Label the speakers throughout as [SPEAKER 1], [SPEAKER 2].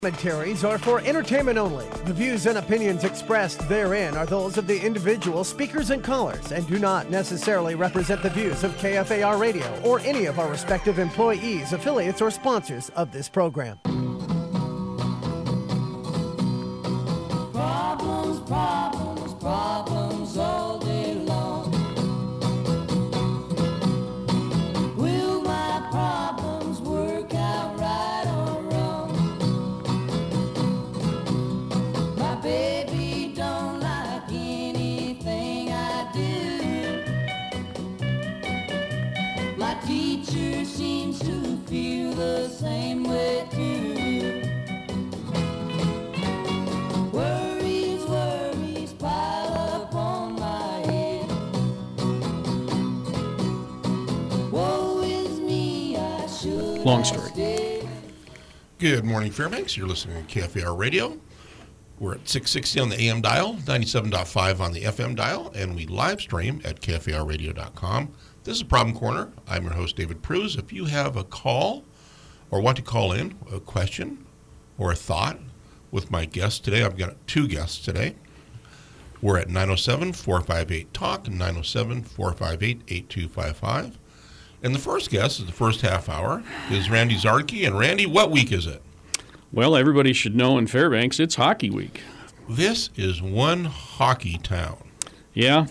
[SPEAKER 1] Commentaries are for entertainment only. The views and opinions expressed therein are those of the individual speakers and callers and do not necessarily represent the views of KFAR Radio or any of our respective employees, affiliates, or sponsors of this program.
[SPEAKER 2] Problems, problems, problems all day long. Will my problems work out right or wrong? My baby don't like anything I do. My teacher seems to feel the same way too. Worries pile up on my head. Woe is me, I should
[SPEAKER 3] Long story.
[SPEAKER 2] have stayed.
[SPEAKER 4] Good morning, Fairbanks. You're listening to KFAR Radio. We're at 660 on the AM dial, 97.5 on the FM dial, and we live stream at KFARradio.com. This is Problem Corner. I'm your host, David Pruse. If you have a call or want to call in a question or a thought with my guests today, I've got two guests today. We're at 907-458-TALK and 907-458-8255. And the first guest is the first half hour is Randy Zarnke. And Randy, what week is it?
[SPEAKER 3] Well, everybody should know in Fairbanks, it's hockey week.
[SPEAKER 4] This is one hockey town.
[SPEAKER 3] Yeah.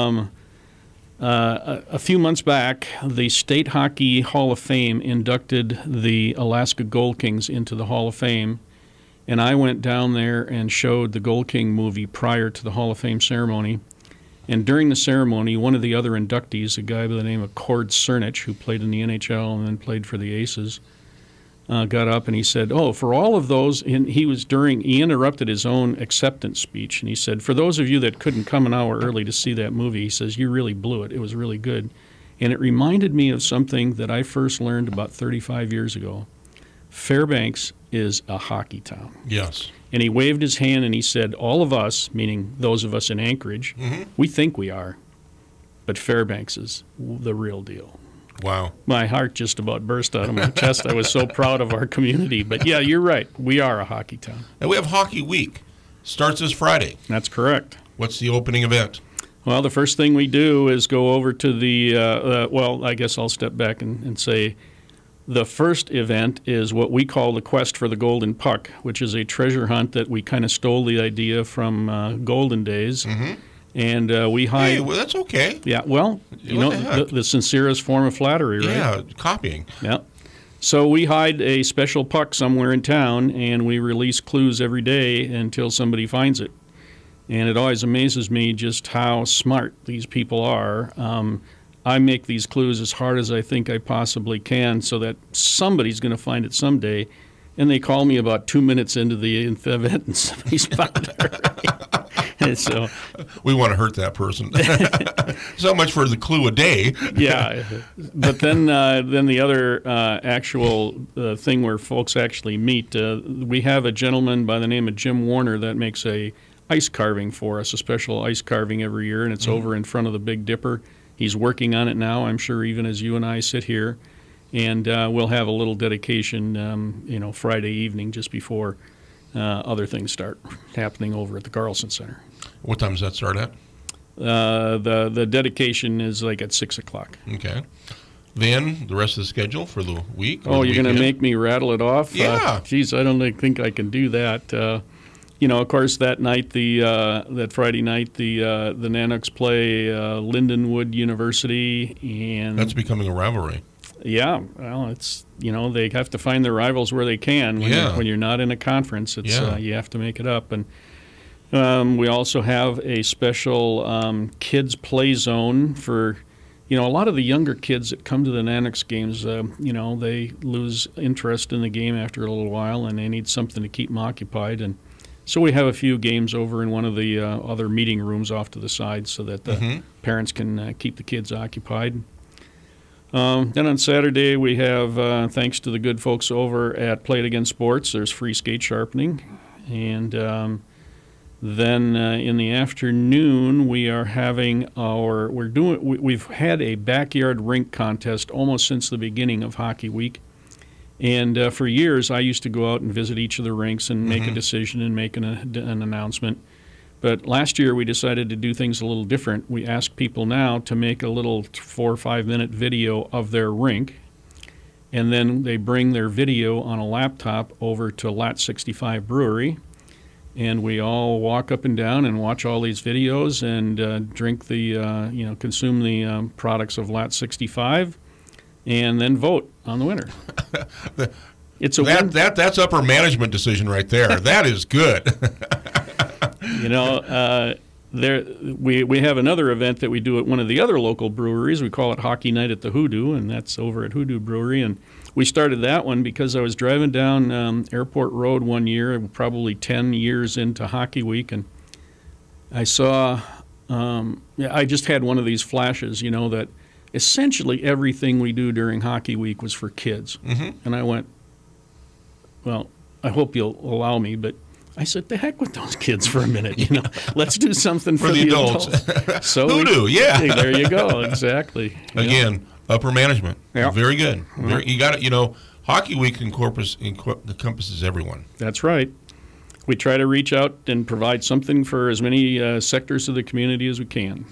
[SPEAKER 3] A few months back, the State Hockey Hall of Fame inducted the Alaska Gold Kings into the Hall of Fame. And I went down there and showed the Gold King movie prior to the Hall of Fame ceremony. And during the ceremony, one of the other inductees, a guy by the name of Cord Cernich, who played in the NHL and then played for the Aces, got up and he said, for all of those, and he interrupted his own acceptance speech, and he said, for those of you that couldn't come an hour early to see that movie, he says, you really blew it. It was really good. And it reminded me of something that I first learned about 35 years ago. Fairbanks is a hockey town.
[SPEAKER 4] Yes.
[SPEAKER 3] And he waved his hand and he said, all of us, meaning those of us in Anchorage, we think we are, but Fairbanks is the real deal.
[SPEAKER 4] Wow.
[SPEAKER 3] My heart just about burst out of my chest. I was so proud of our community. But yeah, you're right. We are a hockey town.
[SPEAKER 4] And we have Hockey Week. Starts this Friday.
[SPEAKER 3] That's correct.
[SPEAKER 4] What's the opening event?
[SPEAKER 3] Well, the first thing we do is go over to the, I guess I'll step back and say the first event is what we call the Quest for the Golden Puck, which is a treasure hunt that we kind of stole the idea from Golden Days. Mm-hmm. And we hide.
[SPEAKER 4] Hey, well, that's okay.
[SPEAKER 3] Yeah, well, the sincerest form of flattery, right?
[SPEAKER 4] Yeah, copying.
[SPEAKER 3] Yeah. So we hide a special puck somewhere in town, and we release clues every day until somebody finds it. And it always amazes me just how smart these people are. I make these clues as hard as I think I possibly can so that somebody's going to find it someday. And they call me about 2 minutes into the event, and somebody's found it already. And so
[SPEAKER 4] we want to hurt that person. So much for the clue a day.
[SPEAKER 3] Yeah, but then the other actual thing where folks actually meet, we have a gentleman by the name of Jim Warner that makes a ice carving for us, a special ice carving every year, and it's over in front of the Big Dipper. He's working on it now, I'm sure, even as you and I sit here. And we'll have a little dedication, Friday evening just before other things start happening over at the Carlson Center.
[SPEAKER 4] What time does that start at?
[SPEAKER 3] The dedication is like at 6 o'clock.
[SPEAKER 4] Okay. Then the rest of the schedule for the week?
[SPEAKER 3] Oh, you're going to make me rattle it off?
[SPEAKER 4] Yeah.
[SPEAKER 3] Geez, I don't think I can do that. Of course, that night, that Friday night, the Nanoks play Lindenwood University, and
[SPEAKER 4] that's becoming a rivalry.
[SPEAKER 3] Yeah, well, it's they have to find their rivals where they can. When you're not in a conference, it's you have to make it up. And we also have a special kids play zone for a lot of the younger kids that come to the Nanoks games. They lose interest in the game after a little while, and they need something to keep them occupied. And so we have a few games over in one of the other meeting rooms off to the side so that the parents can keep the kids occupied. Then on Saturday we have, thanks to the good folks over at Play It Again Sports, there's free skate sharpening. And then in the afternoon we are having we've had a backyard rink contest almost since the beginning of Hockey Week. And for years, I used to go out and visit each of the rinks and make a decision and make an announcement. But last year, we decided to do things a little different. We ask people now to make a little 4 or 5 minute video of their rink, and then they bring their video on a laptop over to Lat 65 Brewery, and we all walk up and down and watch all these videos and drink consume the products of Lat 65, and then vote on the winner.
[SPEAKER 4] That's upper management decision right there. That is good.
[SPEAKER 3] We have another event that we do at one of the other local breweries. We call it Hockey Night at the Hoodoo, and that's over at Hoodoo Brewery. And we started that one because I was driving down Airport Road one year, probably 10 years into Hockey Week, and I saw, I just had one of these flashes, that essentially everything we do during Hockey Week was for kids. And I went, well, I hope you'll allow me, but I said, the heck with those kids for a minute, Let's do something for the adults. So
[SPEAKER 4] Hoodoo,
[SPEAKER 3] yeah. There you go, exactly.
[SPEAKER 4] Again, upper management.
[SPEAKER 3] Yeah.
[SPEAKER 4] Very good. You got it. Hockey Week encompasses everyone.
[SPEAKER 3] That's right. We try to reach out and provide something for as many sectors of the community as we can.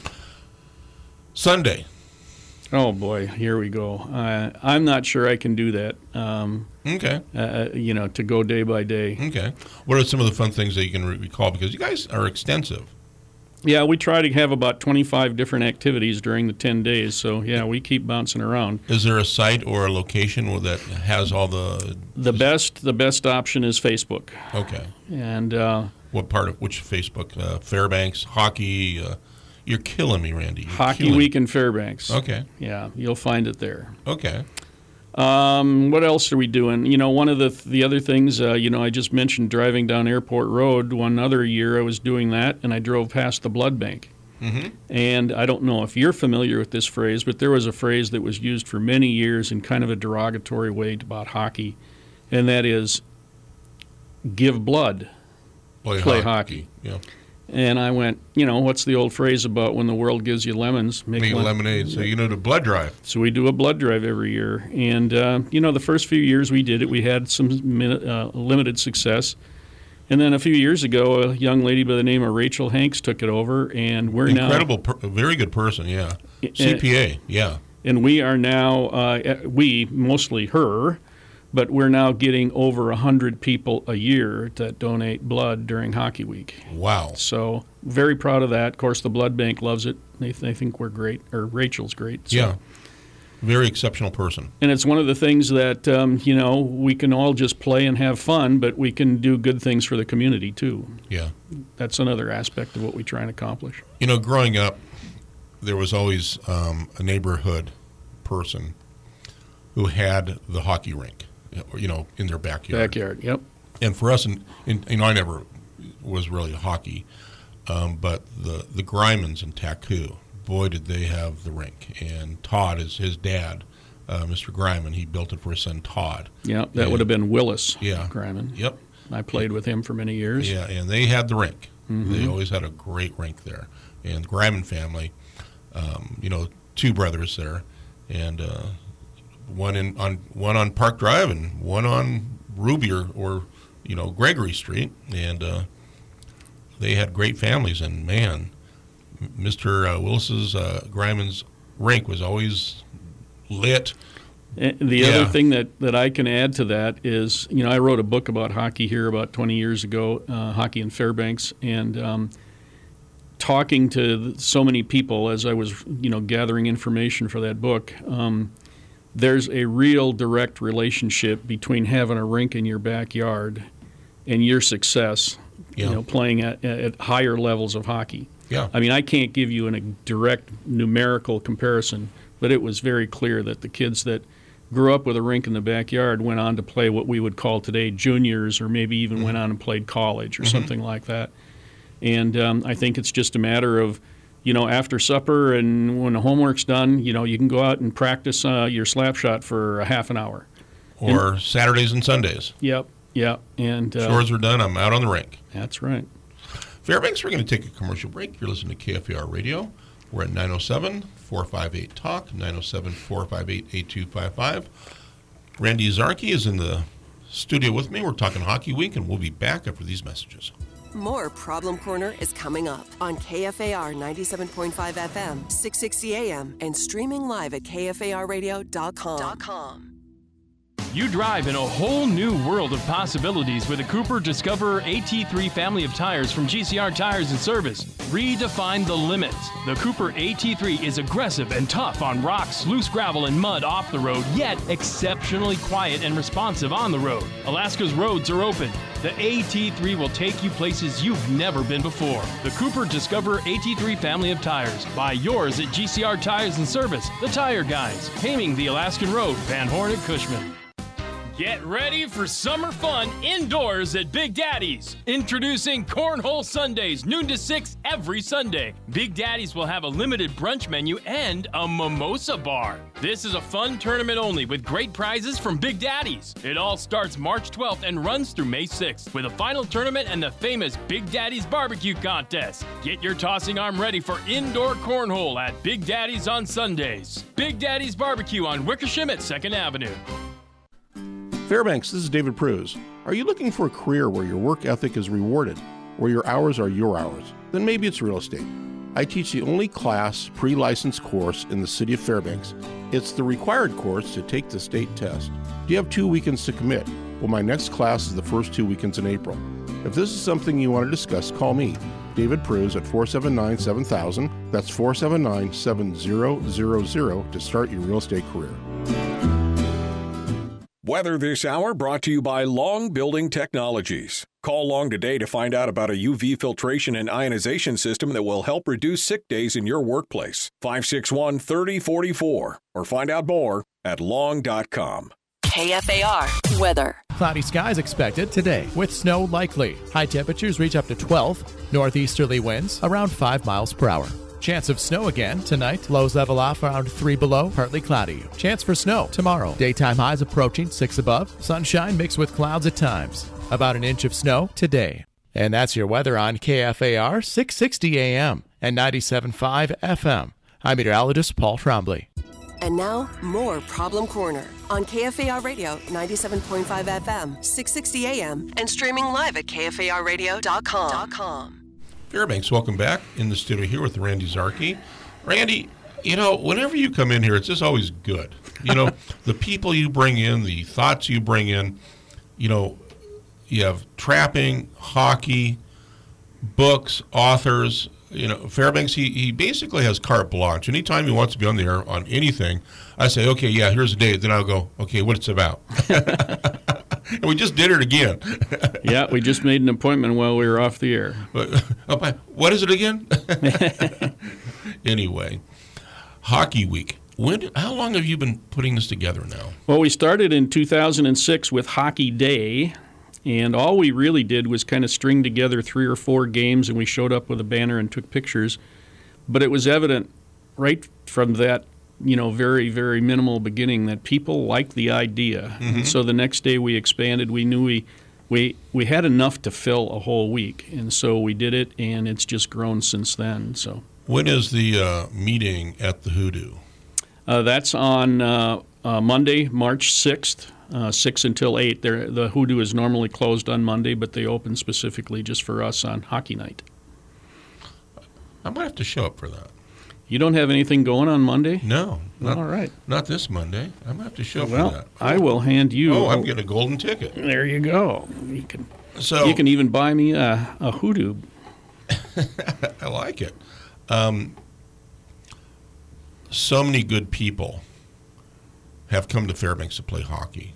[SPEAKER 4] Sunday.
[SPEAKER 3] Oh, boy, here we go. I'm not sure I can do that.
[SPEAKER 4] Okay.
[SPEAKER 3] To go day by day.
[SPEAKER 4] Okay. What are some of the fun things that you can recall? Because you guys are extensive.
[SPEAKER 3] Yeah, we try to have about 25 different activities during the 10 days. So, yeah, we keep bouncing around.
[SPEAKER 4] Is there a site or a location that has all the...
[SPEAKER 3] The best option is Facebook.
[SPEAKER 4] Okay.
[SPEAKER 3] And...
[SPEAKER 4] which Facebook? Fairbanks, hockey... You're killing me, Randy.
[SPEAKER 3] Hockey Week in Fairbanks.
[SPEAKER 4] Okay.
[SPEAKER 3] Yeah, you'll find it there.
[SPEAKER 4] Okay.
[SPEAKER 3] What else are we doing? One of the other things, I just mentioned driving down Airport Road. One other year I was doing that, and I drove past the blood bank. And I don't know if you're familiar with this phrase, but there was a phrase that was used for many years in kind of a derogatory way about hockey, and that is, give blood, play hockey.
[SPEAKER 4] Yeah.
[SPEAKER 3] And I went, what's the old phrase about when the world gives you lemons?
[SPEAKER 4] Make lemonade. So the blood drive.
[SPEAKER 3] So we do a blood drive every year. And, the first few years we did it, we had some limited success. And then a few years ago, a young lady by the name of Rachel Hanks took it over, and we're
[SPEAKER 4] Incredible, very good person, yeah. CPA, yeah.
[SPEAKER 3] And we are now, mostly her, but we're now getting over 100 people a year that donate blood during Hockey Week.
[SPEAKER 4] Wow.
[SPEAKER 3] So very proud of that. Of course, the blood bank loves it. They think we're great, or Rachel's great. So.
[SPEAKER 4] Yeah. Very exceptional person.
[SPEAKER 3] And it's one of the things that, we can all just play and have fun, but we can do good things for the community, too.
[SPEAKER 4] Yeah.
[SPEAKER 3] That's another aspect of what we try and accomplish.
[SPEAKER 4] Growing up, there was always a neighborhood person who had the hockey rink. In their backyard.
[SPEAKER 3] Backyard, yep.
[SPEAKER 4] And for us, I never was really hockey, but the Grimans in Taku, boy, did they have the rink. And Todd is his dad, Mr. Griman. He built it for his son Todd.
[SPEAKER 3] Yeah, that would have been Willis
[SPEAKER 4] Griman. Yep.
[SPEAKER 3] I played with him for many years.
[SPEAKER 4] Yeah, and they had the rink. They always had a great rink there. And the Griman family, two brothers there, and one on Park Drive and one on Ruby or Gregory Street, and they had great families. And man, Mr. Willis's Griman's rink was always lit.
[SPEAKER 3] The other thing that I can add to that is, I wrote a book about hockey here about 20 years ago, Hockey in Fairbanks, and talking to so many people as I was gathering information for that book. There's a real direct relationship between having a rink in your backyard and your success, playing at higher levels of hockey.
[SPEAKER 4] Yeah.
[SPEAKER 3] I mean, I can't give you a direct numerical comparison, but it was very clear that the kids that grew up with a rink in the backyard went on to play what we would call today juniors, or maybe even went on and played college or something like that. And I think it's just a matter of, after supper and when the homework's done, you can go out and practice your slap shot for a half an hour.
[SPEAKER 4] Or Saturdays and Sundays.
[SPEAKER 3] Yep. And
[SPEAKER 4] chores are done, I'm out on the rink.
[SPEAKER 3] That's right.
[SPEAKER 4] Fairbanks, we're going to take a commercial break. You're listening to KFAR Radio. We're at 907-458-TALK, 907-458-8255. Randy Zarki is in the studio with me. We're talking Hockey Week, and we'll be back after these messages.
[SPEAKER 5] More Problem Corner is coming up on KFAR 97.5 FM, 660 AM, and streaming live at KFARradio.com.
[SPEAKER 6] You drive in a whole new world of possibilities with the Cooper Discoverer AT3 family of tires from GCR Tires and Service. Redefine the limits. The Cooper AT3 is aggressive and tough on rocks, loose gravel, and mud off the road, yet exceptionally quiet and responsive on the road. Alaska's roads are open. The AT3 will take you places you've never been before. The Cooper Discoverer AT3 family of tires. Buy yours at GCR Tires and Service, the Tire Guys, Haming the Alaskan Road, Van Horn at Cushman. Get ready for summer fun indoors at Big Daddy's. Introducing Cornhole Sundays, noon to 6 every Sunday. Big Daddy's will have a limited brunch menu and a mimosa bar. This is a fun tournament only with great prizes from Big Daddy's. It all starts March 12th and runs through May 6th with a final tournament and the famous Big Daddy's Barbecue Contest. Get your tossing arm ready for indoor cornhole at Big Daddy's on Sundays. Big Daddy's Barbecue on Wickersham at 2nd Avenue.
[SPEAKER 4] Fairbanks, this is David Pruse. Are you looking for a career where your work ethic is rewarded, where your hours are your hours? Then maybe it's real estate. I teach the only class pre-licensed course in the city of Fairbanks. It's the required course to take the state test. Do you have 2 weekends to commit? Well, my next class is the first 2 weekends in April. If this is something you want to discuss, call me, David Pruse, at 479-7000. That's 479-7000 to start your real estate career.
[SPEAKER 7] Weather this hour brought to you by Long Building Technologies. Call Long today to find out about a UV filtration and ionization system that will help reduce sick days in your workplace. 561-3044 or find out more at long.com.
[SPEAKER 5] KFAR weather.
[SPEAKER 8] Cloudy skies expected today with snow likely. High temperatures reach up to 12. Northeasterly winds around 5 miles per hour. Chance of snow again tonight. Lows level off around 3 below, partly cloudy. Chance for snow tomorrow. Daytime highs approaching 6 above. Sunshine mixed with clouds at times. About an inch of snow today. And that's your weather on KFAR 660 AM and 97.5 FM. I'm meteorologist Paul Trombley.
[SPEAKER 5] And now, more Problem Corner on KFAR Radio 97.5 FM, 660 AM, and streaming live at KFARradio.com.
[SPEAKER 4] Fairbanks, welcome back in the studio here with Randy Zarki. Randy, you know, whenever you come in here, it's just always good. You know, the people you bring in, the thoughts you bring in, you know, you have trapping, hockey, books, authors. You know, Fairbanks, he basically has carte blanche. Anytime he wants to be on the air on anything, I say, okay, yeah, here's a date. Then I'll go, okay, what it's about. And we just did it again.
[SPEAKER 3] Yeah, we just made an appointment while we were off the air.
[SPEAKER 4] What is it again? Anyway, Hockey Week. How long have you been putting this together now?
[SPEAKER 3] Well, we started in 2006 with Hockey Day, and all we really did was kind of string together 3 or 4 games, and we showed up with a banner and took pictures. But it was evident right from that, you know, very, very minimal beginning that people liked the idea. Mm-hmm. And so the next day we expanded. We knew we had enough to fill a whole week, and so we did it, and it's just grown since then. So
[SPEAKER 4] when is the meeting at the Hoodoo?
[SPEAKER 3] That's on Monday, March 6th, 6 until 8. The Hoodoo is normally closed on Monday, but they open specifically just for us on Hockey Night.
[SPEAKER 4] I might have to show up for that.
[SPEAKER 3] You don't have anything going on Monday?
[SPEAKER 4] No.
[SPEAKER 3] All right.
[SPEAKER 4] Not this Monday. I might have to show up for that.
[SPEAKER 3] I will hand you.
[SPEAKER 4] Oh, I'm getting a golden ticket.
[SPEAKER 3] There you go. You can even buy me a Hoodoo.
[SPEAKER 4] I like it. So many good people have come to Fairbanks to play hockey.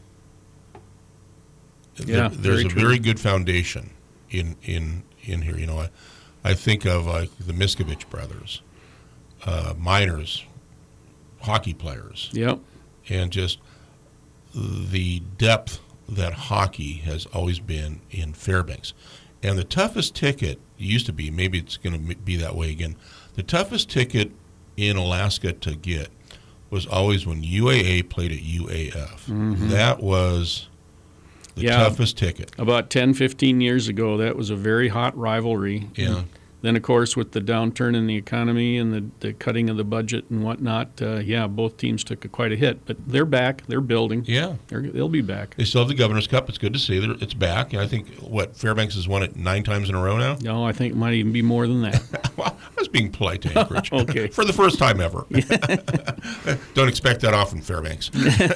[SPEAKER 3] Yeah,
[SPEAKER 4] there's a very good foundation in here. You know, I think of like the Miskovich brothers, minors, hockey players.
[SPEAKER 3] Yep.
[SPEAKER 4] And just the depth that hockey has always been in Fairbanks. And the toughest ticket used to be, maybe it's going to be that way again, the toughest ticket in Alaska to get was always when UAA played at UAF. Mm-hmm. That was the toughest ticket.
[SPEAKER 3] About 10, 15 years ago, that was a very hot rivalry.
[SPEAKER 4] Yeah.
[SPEAKER 3] Then, of course, with the downturn in the economy and the cutting of the budget and whatnot, both teams took quite a hit. But they're back. They're building.
[SPEAKER 4] Yeah.
[SPEAKER 3] They'll be back.
[SPEAKER 4] They still have the Governor's Cup. It's good to see it's back. And I think, Fairbanks has won it 9 times in a row now?
[SPEAKER 3] No, I think it might even be more than that.
[SPEAKER 4] Well, I was being polite to Anchorage.
[SPEAKER 3] Okay.
[SPEAKER 4] For the first time ever. Don't expect that often, Fairbanks.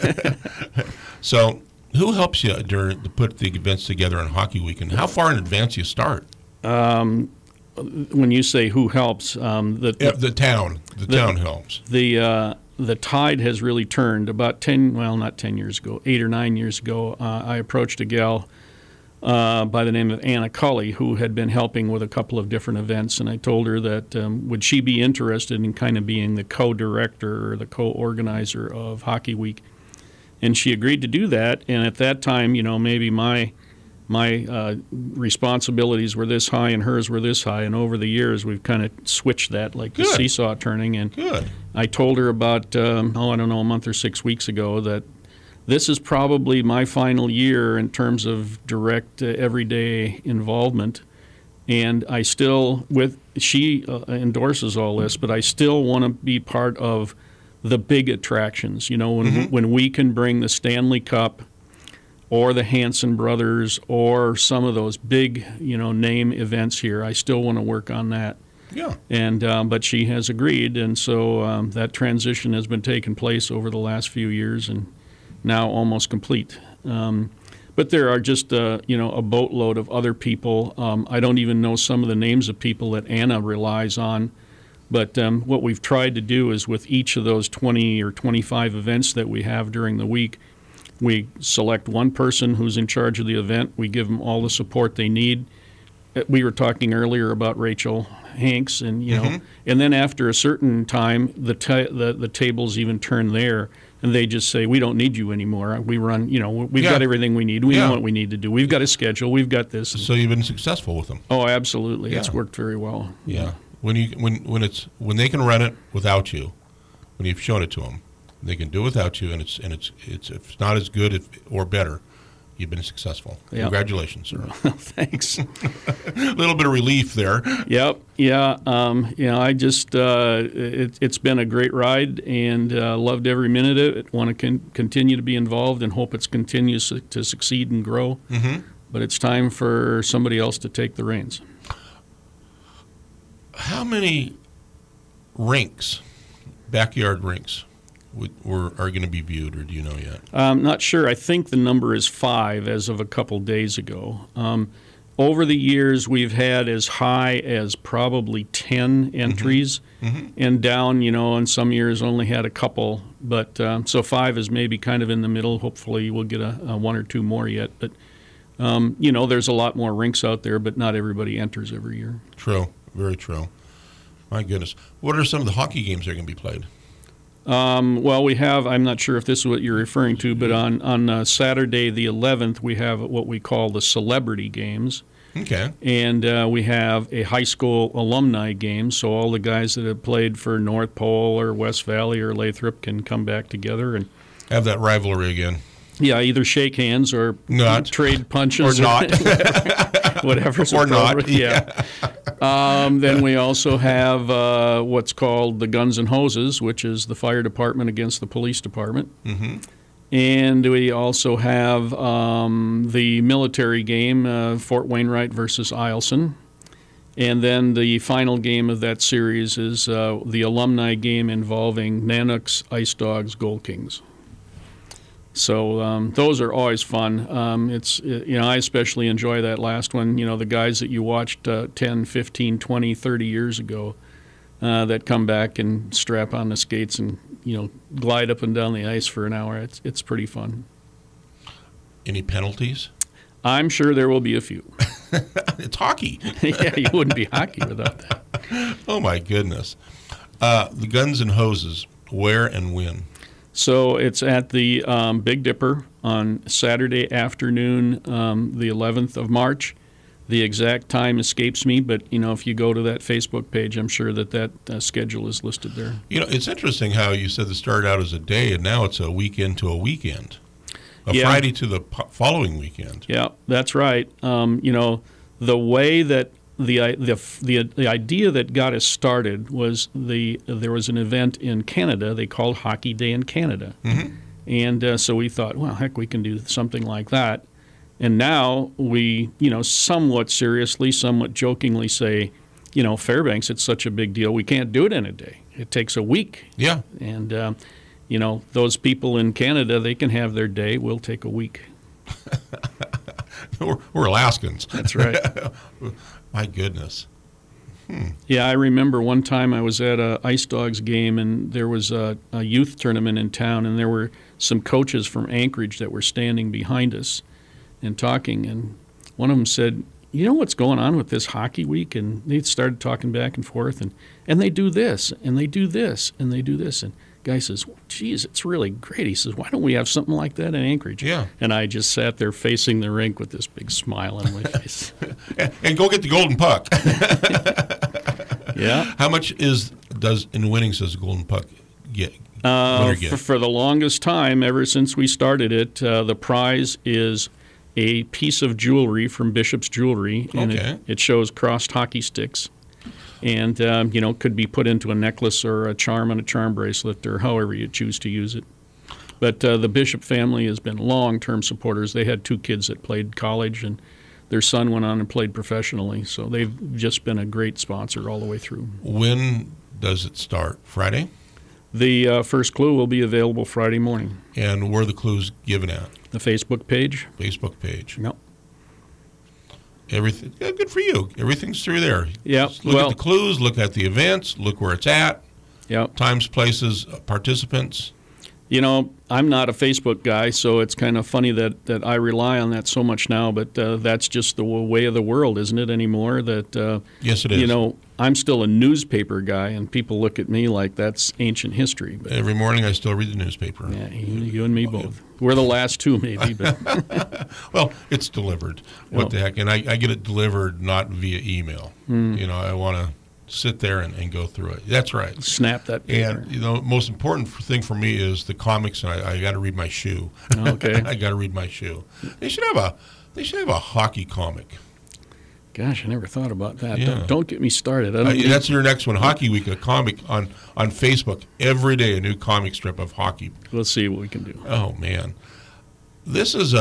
[SPEAKER 4] So, who helps you to put the events together on Hockey Week, and how far in advance do you start?
[SPEAKER 3] When you say who helps,
[SPEAKER 4] the town helps.
[SPEAKER 3] The tide has really turned. About 8 or 9 years ago, I approached a gal by the name of Anna Cully, who had been helping with a couple of different events, and I told her that would she be interested in kind of being the co-director or the co-organizer of Hockey Week, and she agreed to do that. And at that time, maybe my responsibilities were this high and hers were this high, and over the years we've kind of switched that, like the seesaw turning. And I told her about a month or 6 weeks ago that this is probably my final year in terms of direct everyday involvement, and I still, she endorses all this, but I still want to be part of the big attractions. When we can bring the Stanley Cup or the Hanson Brothers, or some of those big, name events here. I still want to work on that.
[SPEAKER 4] Yeah.
[SPEAKER 3] And but she has agreed, and so that transition has been taking place over the last few years, and now almost complete. But there are just a boatload of other people. I don't even know some of the names of people that Anna relies on. But what we've tried to do is, with each of those 20 or 25 events that we have during the week, we select one person who's in charge of the event. We give them all the support they need. We were talking earlier about Rachel Hanks, and and then after a certain time, the tables even turn there, and they just say, "We don't need you anymore. We run. We've got everything we need. We know what we need to do. We've got a schedule. We've got this."
[SPEAKER 4] So you've been successful with them.
[SPEAKER 3] Oh, absolutely. Yeah. It's worked very well.
[SPEAKER 4] Yeah. When they can run it without you, when you've shown it to them. They can do it without you, and it's if it's not as good or better, you've been successful. Yep. Congratulations, sir.
[SPEAKER 3] Thanks.
[SPEAKER 4] A little bit of relief there.
[SPEAKER 3] Yep. Yeah. I just it's been a great ride, and loved every minute of it. Want to continue to be involved, and hope it continues to succeed and grow. Mm-hmm. But it's time for somebody else to take the reins.
[SPEAKER 4] How many backyard rinks, are going to be viewed, or do you know yet?
[SPEAKER 3] I'm not sure. I think the number is 5 as of a couple days ago. Over the years, we've had as high as probably 10 entries, and down, in some years only had a couple. But so 5 is maybe kind of in the middle. Hopefully we'll get a 1 or 2 more yet. But, there's a lot more rinks out there, but not everybody enters every year.
[SPEAKER 4] True. Very true. My goodness. What are some of the hockey games that are going to be played?
[SPEAKER 3] Well, we have, I'm not sure if this is what you're referring to, but on Saturday the 11th, we have what we call the Celebrity Games.
[SPEAKER 4] Okay.
[SPEAKER 3] And we have a high school alumni game, so all the guys that have played for North Pole or West Valley or Lathrop can come back together and
[SPEAKER 4] have that rivalry again.
[SPEAKER 3] Yeah, either shake hands or
[SPEAKER 4] not
[SPEAKER 3] trade punches
[SPEAKER 4] or not.
[SPEAKER 3] Whatever's
[SPEAKER 4] or
[SPEAKER 3] appropriate.
[SPEAKER 4] Not. Yeah.
[SPEAKER 3] Then we also have what's called the Guns and Hoses, which is the fire department against the police department. Mm-hmm. And we also have the military game, Fort Wainwright versus Eielson. And then the final game of that series is the alumni game involving Nanook's Ice Dogs Gold Kings. So those are always fun. I especially enjoy that last one. The guys that you watched 10, 15, 20, 30 years ago that come back and strap on the skates and, glide up and down the ice for an hour. It's pretty fun.
[SPEAKER 4] Any penalties?
[SPEAKER 3] I'm sure there will be a few.
[SPEAKER 4] It's hockey.
[SPEAKER 3] Yeah, you wouldn't be hockey without that.
[SPEAKER 4] Oh, my goodness. The Guns and Hoses, where and when?
[SPEAKER 3] So it's at the Big Dipper on Saturday afternoon, the 11th of March. The exact time escapes me, but, if you go to that Facebook page, I'm sure that schedule is listed there.
[SPEAKER 4] It's interesting how you said it started out as a day, and now it's a weekend to a weekend. Friday to the following weekend.
[SPEAKER 3] Yeah, that's right. The way that the idea that got us started was there was an event in Canada they called Hockey Day in Canada.
[SPEAKER 4] Mm-hmm.
[SPEAKER 3] And so we thought, well, heck, we can do something like that. And now we, somewhat seriously, somewhat jokingly say, Fairbanks, it's such a big deal, we can't do it in a day. It takes a week.
[SPEAKER 4] Yeah.
[SPEAKER 3] And, those people in Canada, they can have their day. We'll take a week.
[SPEAKER 4] We're Alaskans.
[SPEAKER 3] That's right.
[SPEAKER 4] My goodness.
[SPEAKER 3] Yeah, I remember one time I was at a Ice Dogs game, and there was a youth tournament in town, and there were some coaches from Anchorage that were standing behind us and talking, and one of them said, you know what's going on with this hockey week? And they started talking back and forth, and they do this, and they do this, and they do this. And the guy says, geez, it's really great. He says, why don't we have something like that in Anchorage?
[SPEAKER 4] Yeah.
[SPEAKER 3] And I just sat there facing the rink with this big smile on my face.
[SPEAKER 4] And go get the golden puck.
[SPEAKER 3] Yeah.
[SPEAKER 4] How much does in winnings does the golden puck get?
[SPEAKER 3] For the longest time, ever since we started it, the prize is a piece of jewelry from Bishop's Jewelry, and it shows crossed hockey sticks, and could be put into a necklace or a charm on a charm bracelet or however you choose to use it. But the Bishop family has been long-term supporters. They had 2 kids that played college, and their son went on and played professionally, so they've just been a great sponsor all the way through.
[SPEAKER 4] When does it start? Friday?
[SPEAKER 3] The first clue will be available Friday morning.
[SPEAKER 4] And where are the clues given at?
[SPEAKER 3] The Facebook page.
[SPEAKER 4] Facebook page.
[SPEAKER 3] Yep.
[SPEAKER 4] Everything. Yeah, good for you. Everything's through there.
[SPEAKER 3] Yeah.
[SPEAKER 4] Look at the clues. Look at the events. Look where it's at.
[SPEAKER 3] Yep.
[SPEAKER 4] Times, places, participants.
[SPEAKER 3] I'm not a Facebook guy, so it's kind of funny that I rely on that so much now, but that's just the way of the world, isn't it, anymore? That
[SPEAKER 4] yes, it is.
[SPEAKER 3] I'm still a newspaper guy, and people look at me like that's ancient history. But
[SPEAKER 4] every morning I still read the newspaper.
[SPEAKER 3] Yeah, you and me both. We're the last two, maybe. But
[SPEAKER 4] well, it's delivered. What the heck? And I get it delivered not via email. I want to sit there and go through it. That's right.
[SPEAKER 3] Snap that paper.
[SPEAKER 4] And most important thing for me is the comics. And I got to read my shoe.
[SPEAKER 3] Okay.
[SPEAKER 4] I got to read my shoe. They should have a hockey comic.
[SPEAKER 3] Gosh, I never thought about that.
[SPEAKER 4] Yeah.
[SPEAKER 3] Don't get me started.
[SPEAKER 4] That's your next one, Hockey Week, a comic on Facebook. Every day a new comic strip of hockey.
[SPEAKER 3] Let's see what we can do.
[SPEAKER 4] Oh, man. This has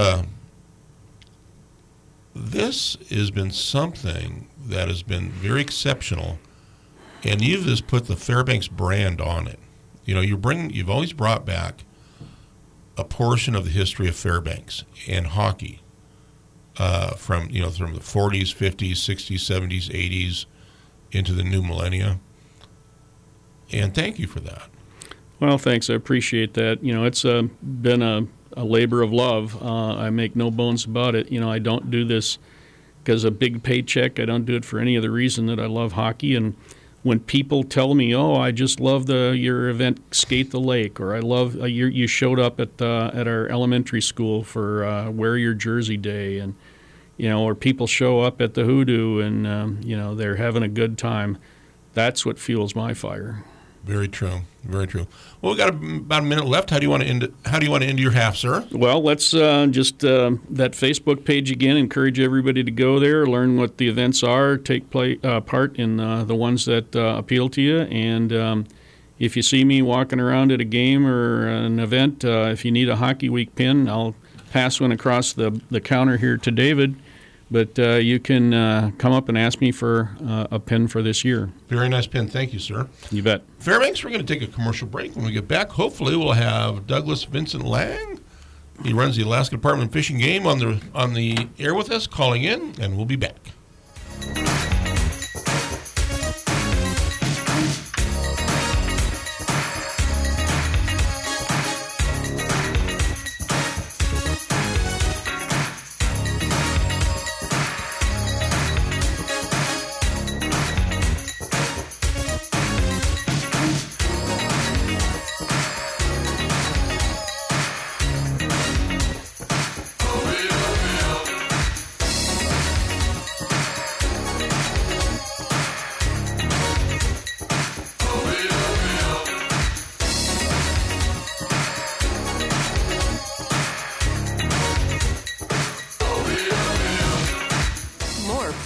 [SPEAKER 4] been something that has been very exceptional, and you've just put the Fairbanks brand on it. You've always brought back a portion of the history of Fairbanks and hockey. From the 40s, 50s, 60s, 70s, 80s into the new millennia. And thank you for that.
[SPEAKER 3] Well, thanks. I appreciate that. It's been a labor of love. I make no bones about it. I don't do this because of a big paycheck. I don't do it for any other reason that I love hockey. And when people tell me, "Oh, I just love your event, Skate the Lake," or "I love you showed up at our elementary school for Wear Your Jersey Day," and or people show up at the Hoodoo and they're having a good time, that's what fuels my fire.
[SPEAKER 4] Very true. Very true. Well, we've got about a minute left. How do you want to end it? How do you want to end your half, sir?
[SPEAKER 3] Well, let's just that Facebook page again. Encourage everybody to go there, learn what the events are, take part in the ones that appeal to you. And if you see me walking around at a game or an event, if you need a Hockey Week pin, I'll pass one across the counter here to David. But you can come up and ask me for a pin for this year.
[SPEAKER 4] Very nice pin. Thank you, sir.
[SPEAKER 3] You bet.
[SPEAKER 4] Fairbanks, we're going to take a commercial break. When we get back, hopefully we'll have Douglas Vincent Lang. He runs the Alaska Department of Fish and Game on the air with us, calling in, and we'll be back.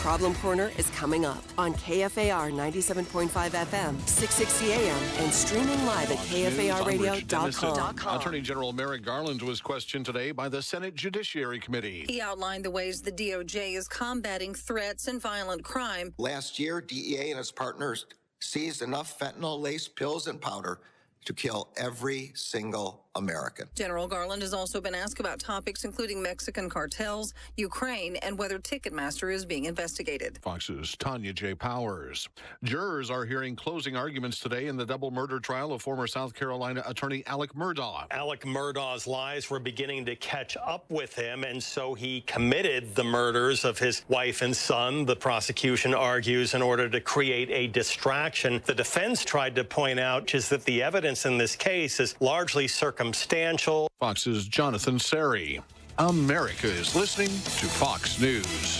[SPEAKER 5] Problem Corner is coming up on KFAR 97.5 FM, 660 AM, and streaming live at KFARradio.com.
[SPEAKER 9] Attorney General Merrick Garland was questioned today by the Senate Judiciary Committee.
[SPEAKER 10] He outlined the ways the DOJ is combating threats and violent crime.
[SPEAKER 11] Last year, DEA and its partners seized enough fentanyl-laced pills and powder to kill every single American.
[SPEAKER 10] General Garland has also been asked about topics including Mexican cartels, Ukraine, and whether Ticketmaster is being investigated.
[SPEAKER 9] Fox's Tanya J. Powers. Jurors are hearing closing arguments today in the double murder trial of former South Carolina attorney Alec Murdaugh.
[SPEAKER 12] Alec Murdaugh's lies were beginning to catch up with him, and so he committed the murders of his wife and son, the prosecution argues, in order to create a distraction. The defense tried to point out is that the evidence in this case is largely circumstantial.
[SPEAKER 9] Fox's Jonathan Seri. America is listening to Fox News.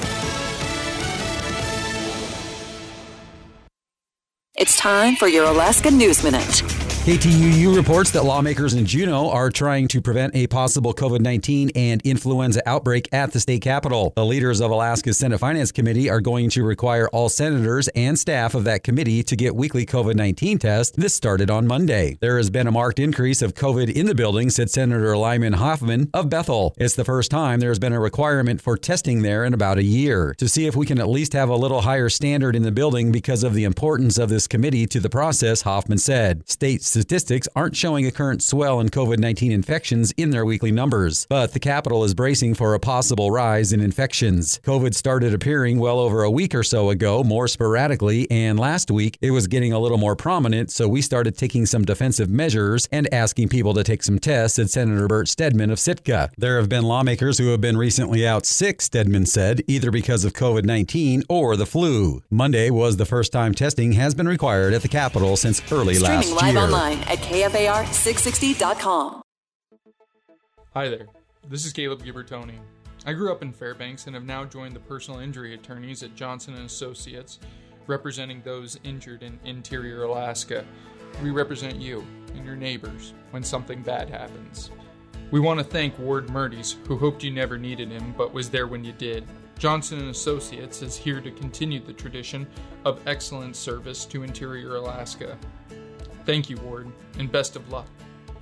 [SPEAKER 5] It's time for your Alaska News Minute.
[SPEAKER 13] KTUU reports that lawmakers in Juneau are trying to prevent a possible COVID-19 and influenza outbreak at the state capitol. The leaders of Alaska's Senate Finance Committee are going to require all senators and staff of that committee to get weekly COVID-19 tests. This started on Monday. There has been a marked increase of COVID in the building, said Senator Lyman Hoffman of Bethel. It's the first time there has been a requirement for testing there in about a year. To see if we can at least have a little higher standard in the building because of the importance of this committee to the process, Hoffman said. State statistics aren't showing a current swell in COVID-19 infections in their weekly numbers, but the Capitol is bracing for a possible rise in infections. COVID started appearing well over a week or so ago, more sporadically, and last week it was getting a little more prominent, so we started taking some defensive measures and asking people to take some tests, said Senator Bert Stedman of Sitka. There have been lawmakers who have been recently out sick, Stedman said, either because of COVID-19 or the flu. Monday was the first time testing has been required at the Capitol since early last year.
[SPEAKER 5] Streaming live online at KFAR660.com.
[SPEAKER 14] Hi there, this is Caleb Gibertoni. I grew up in Fairbanks and have now joined the personal injury attorneys at Johnson & Associates, representing those injured in interior Alaska. We represent you and your neighbors when something bad happens. We want to thank Ward Murdy's, who hoped you never needed him but was there when you did. Johnson & Associates is here to continue the tradition of excellent service to interior Alaska. Thank you, Ward, and best of luck.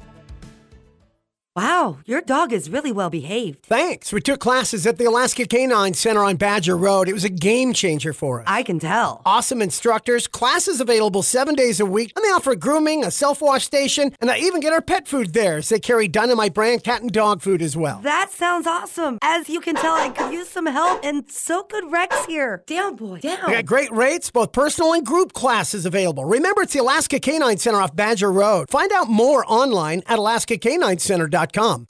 [SPEAKER 15] Wow, your dog is really well behaved.
[SPEAKER 1] Thanks. We took classes at the Alaska Canine Center on Badger Road. It was a game changer for us.
[SPEAKER 15] I can tell.
[SPEAKER 1] Awesome instructors, classes available 7 days a week, and they offer grooming, a self-wash station, and I even get our pet food there as they carry Dynamite brand cat and dog food as well.
[SPEAKER 15] That sounds awesome. As you can tell, I could use some help, and so could Rex here. Down, boy, down.
[SPEAKER 1] They got great rates, both personal and group classes available. Remember, it's the Alaska Canine Center off Badger Road. Find out more online at alaskacanincenter.com.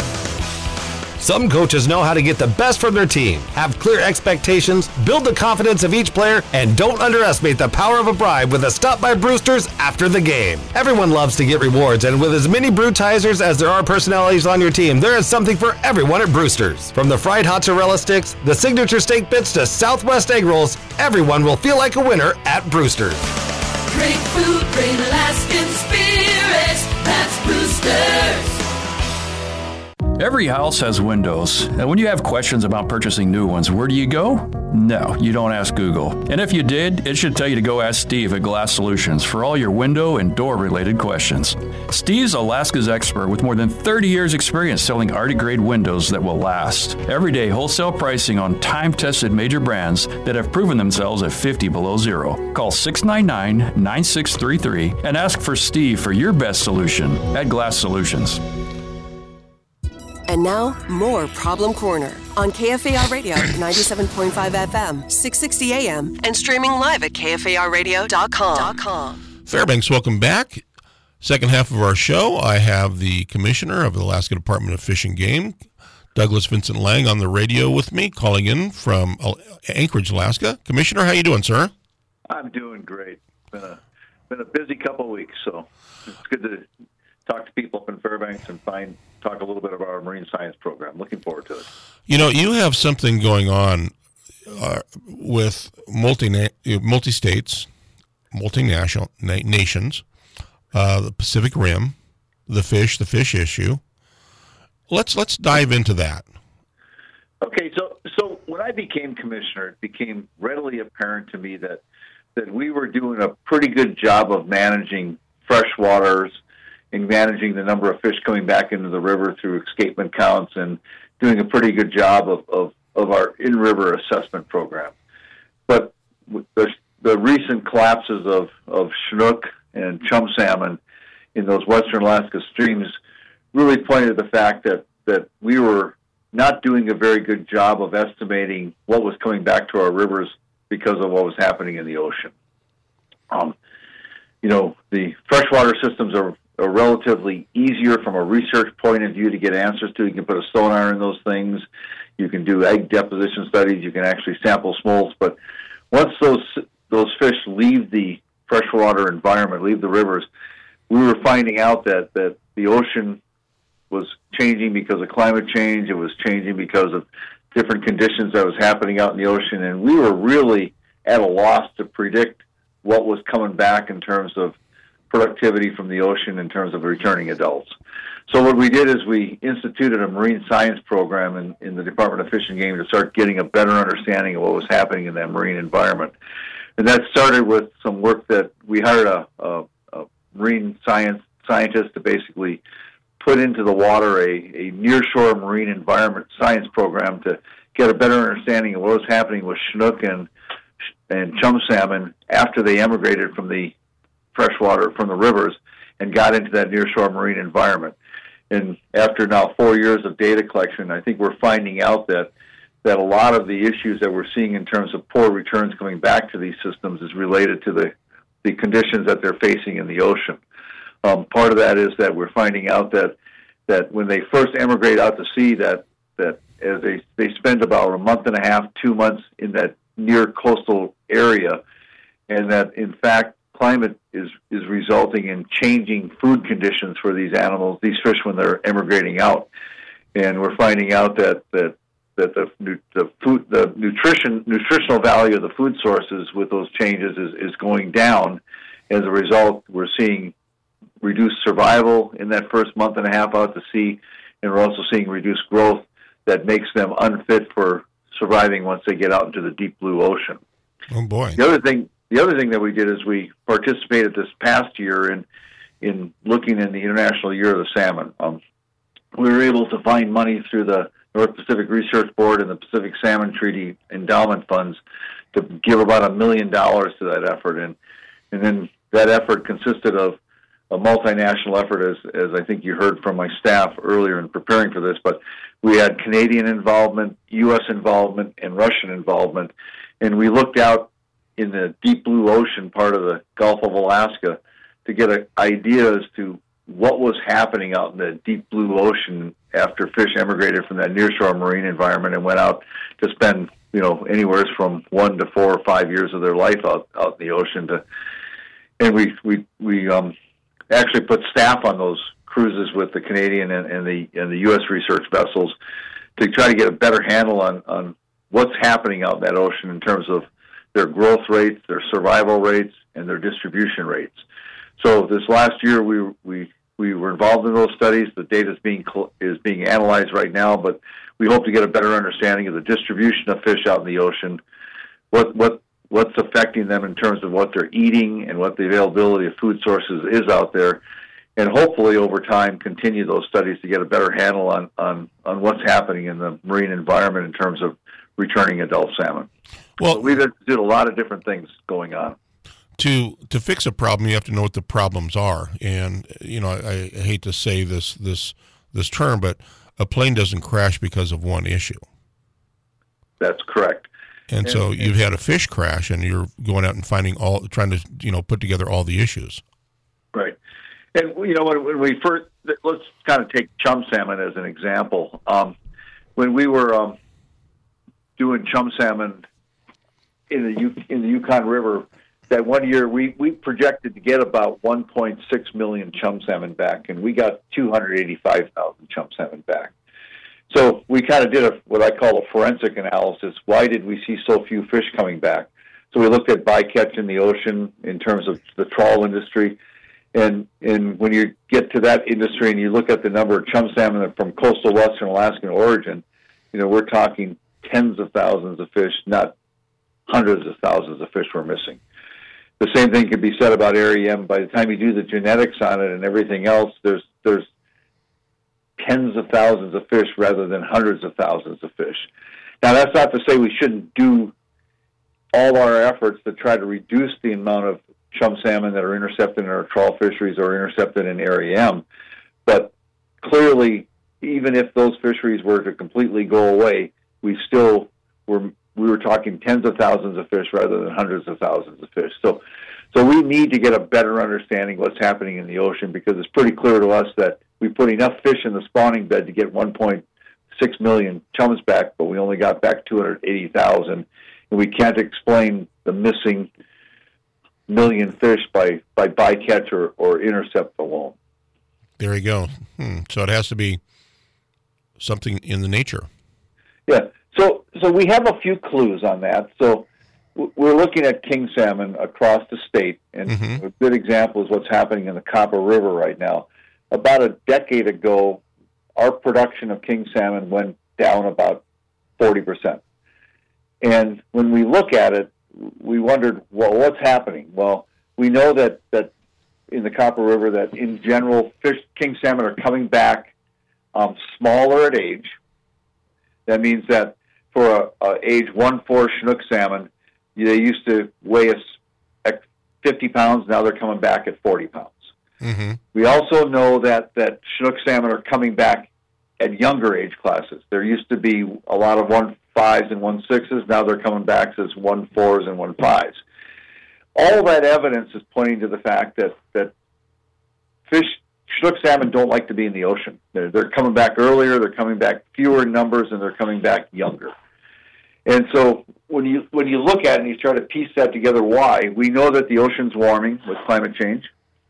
[SPEAKER 16] Some coaches know how to get the best from their team, have clear expectations, build the confidence of each player, and don't underestimate the power of a bribe with a stop by Brewster's after the game. Everyone loves to get rewards, and with as many Brewtizers as there are personalities on your team, there is something for everyone at Brewster's. From the fried mozzarella sticks, the signature steak bits to Southwest egg rolls, everyone will feel like a winner at Brewster's.
[SPEAKER 2] Great food, great Alaskan spirits, that's Brewster's.
[SPEAKER 6] Every house has windows, and when you have questions about purchasing new ones, where do you go? No, you don't ask Google. And if you did, it should tell you to go ask Steve at Glass Solutions for all your window and door related questions. Steve's Alaska's expert with more than 30 years experience selling Arctic-grade windows that will last. Everyday wholesale pricing on time-tested major brands that have proven themselves at 50 below zero. Call 699-9633 and ask for Steve for your best solution at Glass Solutions.
[SPEAKER 5] And now, more Problem Corner on KFAR Radio 97.5 FM, 660 AM, and streaming live at KFARradio.com.
[SPEAKER 4] Fairbanks, welcome back. Second half of our show, I have the Commissioner of the Alaska Department of Fish and Game, Douglas Vincent Lang, on the radio with me, calling in from Anchorage, Alaska. Commissioner, how you doing, sir?
[SPEAKER 17] I'm doing great. Been a busy couple of weeks, so it's good to talk to people up in Fairbanks and talk a little bit about our marine science program. Looking forward to it. You know,
[SPEAKER 4] you have something going on with multi-states, multinational nations, the Pacific Rim, the fish issue. Let's dive into that.
[SPEAKER 17] Okay, so So when I became commissioner, it became readily apparent to me that we were doing a pretty good job of managing freshwaters and managing the number of fish coming back into the river through escapement counts and doing a pretty good job of our in-river assessment program. But the recent collapses of Chinook and chum salmon in those western Alaska streams really pointed to the fact that we were not doing a very good job of estimating what was coming back to our rivers because of what was happening in the ocean. The freshwater systems are relatively easier from a research point of view to get answers to. You can put a sonar in those things. You can do egg deposition studies. You can actually sample smolts. But once those fish leave the freshwater environment, leave the rivers, we were finding out that the ocean was changing because of climate change. It was changing because of different conditions that was happening out in the ocean. And we were really at a loss to predict what was coming back in terms of productivity from the ocean in terms of returning adults. So what we did is we instituted a marine science program in the Department of Fish and Game to start getting a better understanding of what was happening in that marine environment. And that started with some work that we hired a marine scientist to basically put into the water a nearshore marine environment science program to get a better understanding of what was happening with Chinook and chum salmon after they emigrated from the freshwater, from the rivers, and got into that nearshore marine environment. And after now 4 years of data collection, I think we're finding out that a lot of the issues that we're seeing in terms of poor returns coming back to these systems is related to the conditions that they're facing in the ocean. Part of that is that we're finding out that when they first emigrate out to sea, that as they spend about a month and a half, 2 months in that near coastal area, and that in fact climate is resulting in changing food conditions for these animals, these fish, when they're emigrating out. And we're finding out that the nutritional value of the food sources with those changes is going down. As a result, we're seeing reduced survival in that first month and a half out to sea, and we're also seeing reduced growth that makes them unfit for surviving once they get out into the deep blue ocean.
[SPEAKER 4] Oh boy!
[SPEAKER 17] The other thing that we did is we participated this past year in looking in the International Year of the Salmon. We were able to find money through the North Pacific Research Board and the Pacific Salmon Treaty Endowment Funds to give about $1 million to that effort, and then that effort consisted of a multinational effort, as I think you heard from my staff earlier in preparing for this, but we had Canadian involvement, U.S. involvement, and Russian involvement, and we looked out in the deep blue ocean part of the Gulf of Alaska to get an idea as to what was happening out in the deep blue ocean after fish emigrated from that nearshore marine environment and went out to spend, anywhere from 1 to 4 or 5 years of their life out in the ocean. And we actually put staff on those cruises with the Canadian and the U.S. research vessels to try to get a better handle on what's happening out in that ocean in terms of their growth rates, their survival rates, and their distribution rates. So this last year, we were involved in those studies. The data is being analyzed right now, but we hope to get a better understanding of the distribution of fish out in the ocean, what's affecting them in terms of what they're eating and what the availability of food sources is out there, and hopefully over time continue those studies to get a better handle on what's happening in the marine environment in terms of returning adult salmon. Well, so we've did a lot of different things going on.
[SPEAKER 4] To fix a problem, you have to know what the problems are, and I hate to say this term, but a plane doesn't crash because of one issue.
[SPEAKER 17] That's correct.
[SPEAKER 4] And so you've had a fish crash, and you're going out and trying to put together all the issues.
[SPEAKER 17] Right. And when we first, let's kind of take chum salmon as an example. When we were doing chum salmon in the Yukon River, that one year we projected to get about 1.6 million chum salmon back, and we got 285,000 chum salmon back. So we kind of did what I call a forensic analysis. Why did we see so few fish coming back? So we looked at bycatch in the ocean in terms of the trawl industry. And when you get to that industry and you look at the number of chum salmon from coastal western Alaskan origin, we're talking tens of thousands of fish, not hundreds of thousands of fish we're missing. The same thing can be said about REM. By the time you do the genetics on it and everything else, there's tens of thousands of fish rather than hundreds of thousands of fish. Now, that's not to say we shouldn't do all our efforts to try to reduce the amount of chum salmon that are intercepted in our trawl fisheries or intercepted in REM, but clearly, even if those fisheries were to completely go away, we were talking tens of thousands of fish rather than hundreds of thousands of fish. So we need to get a better understanding of what's happening in the ocean, because it's pretty clear to us that we put enough fish in the spawning bed to get 1.6 million chums back, but we only got back 280,000, and we can't explain the missing million fish by bycatch or intercept alone.
[SPEAKER 4] There you go. So it has to be something in the nature.
[SPEAKER 17] Yeah. So we have a few clues on that. So we're looking at king salmon across the state, and a good example is what's happening in the Copper River right now. About a decade ago, our production of king salmon went down about 40%. And when we look at it, we wondered, well, what's happening? Well, we know that in the Copper River that in general, king salmon are coming back smaller at age. That means that for a age 1-4 Chinook salmon, they used to weigh us at 50 pounds. Now they're coming back at 40 pounds. We also know that Chinook salmon are coming back at younger age classes. There used to be a lot of 1.5s and 1.6s. Now they're coming back as 1.4s and 1.5s. All that evidence is pointing to the fact that Chinook salmon don't like to be in the ocean. They're coming back earlier, they're coming back fewer numbers, and they're coming back younger. And so when you look at it and you try to piece that together, why? We know that the ocean's warming with climate change,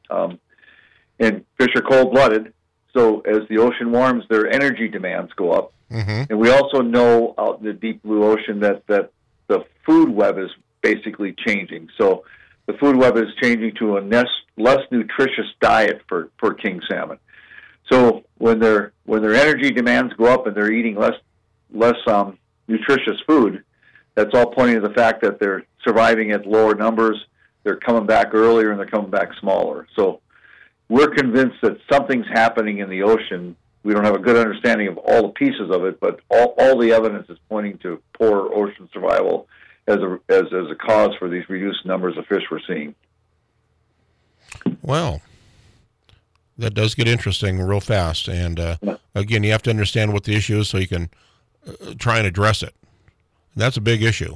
[SPEAKER 17] and fish are cold-blooded. So as the ocean warms, their energy demands go up. And we also know out in the deep blue ocean that the food web is basically changing. So the food web is changing to a less nutritious diet for king salmon. So when their energy demands go up and they're eating less nutritious food, that's all pointing to the fact that they're surviving at lower numbers, they're coming back earlier, and they're coming back smaller. So we're convinced that something's happening in the ocean. We don't have a good understanding of all the pieces of it, but all the evidence is pointing to poor ocean survival as a cause for these reduced numbers of fish we're seeing.
[SPEAKER 4] Well, that does get interesting real fast. And again, you have to understand what the issue is so you can try and address it. And that's a big issue.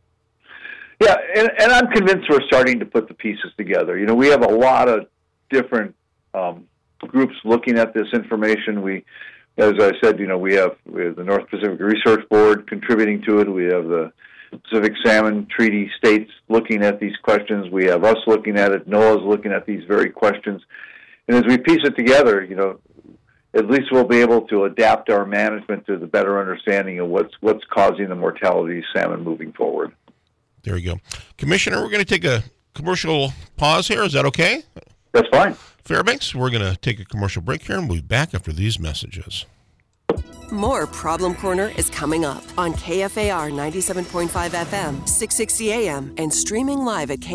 [SPEAKER 17] Yeah, and I'm convinced we're starting to put the pieces together. You know, we have a lot of different groups looking at this information. We, as I said, you know, we have the North Pacific Research Board contributing to it. We have the Pacific Salmon Treaty States looking at these questions. We have us looking at it. NOAA's looking at these very questions. And as we piece it together, you know, at least we'll be able to adapt our management to the better understanding of what's causing the mortality of salmon moving forward.
[SPEAKER 4] There you go. Commissioner, we're going to take a commercial pause here. Is that okay?
[SPEAKER 17] That's fine.
[SPEAKER 4] Fairbanks, we're going to take a commercial break here, and we'll be back after these messages.
[SPEAKER 5] More Problem Corner is coming up on KFAR 97.5 FM, 660 AM, and streaming live at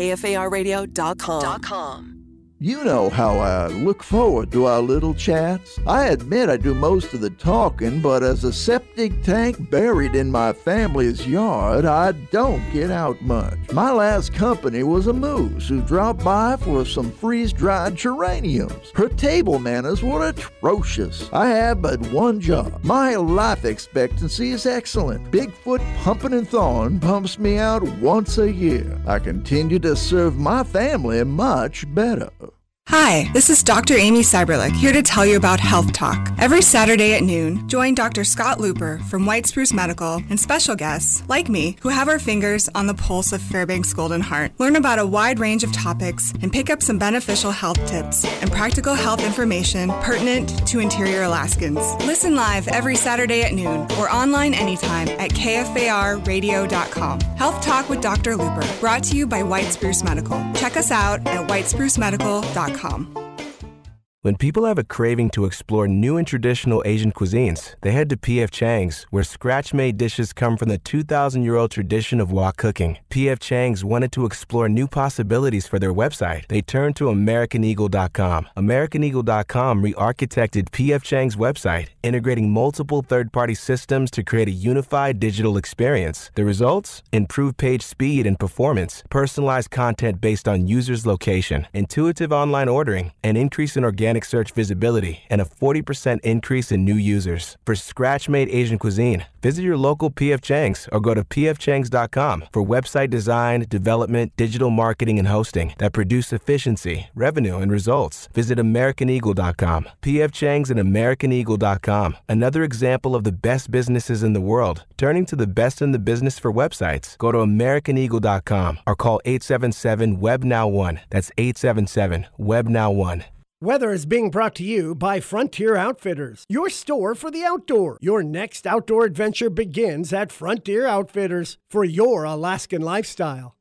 [SPEAKER 5] KFARradio.com.
[SPEAKER 18] You know how I look forward to our little chats. I admit I do most of the talking, but as a septic tank buried in my family's yard, I don't get out much. My last company was a moose who dropped by for some freeze-dried geraniums. Her table manners were atrocious. I have but one job. My life expectancy is excellent. Bigfoot Pumping and Thorn pumps me out once a year. I continue to serve my family much better.
[SPEAKER 19] Hi, this is Dr. Amy Cyberlick here to tell you about Health Talk. Every Saturday at noon, join Dr. Scott Looper from White Spruce Medical and special guests, like me, who have our fingers on the pulse of Fairbanks Golden Heart. Learn about a wide range of topics and pick up some beneficial health tips and practical health information pertinent to interior Alaskans. Listen live every Saturday at noon or online anytime at KFARradio.com. Health Talk with Dr. Looper, brought to you by White Spruce Medical. Check us out at whitesprucemedical.com.
[SPEAKER 20] When people have a craving to explore new and traditional Asian cuisines, they head to P.F. Chang's, where scratch-made dishes come from the 2,000-year-old tradition of wok cooking. P.F. Chang's wanted to explore new possibilities for their website. They turned to AmericanEagle.com. AmericanEagle.com re-architected P.F. Chang's website, integrating multiple third-party systems to create a unified digital experience. The results? Improved page speed and performance, personalized content based on users' location, intuitive online ordering, an increase in organic search visibility, and a 40% increase in new users. For scratch-made Asian cuisine, visit your local P.F. Chang's or go to pfchangs.com for website design, development, digital marketing, and hosting that produce efficiency, revenue, and results. Visit AmericanEagle.com. P.F. Chang's and AmericanEagle.com. Another example of the best businesses in the world, turning to the best in the business for websites. Go to AmericanEagle.com or call 877-WEB-NOW1. That's 877-WEB-NOW1.
[SPEAKER 1] Weather is being brought to you by Frontier Outfitters, your store for the outdoor. Your next outdoor adventure begins at Frontier Outfitters for your Alaskan lifestyle.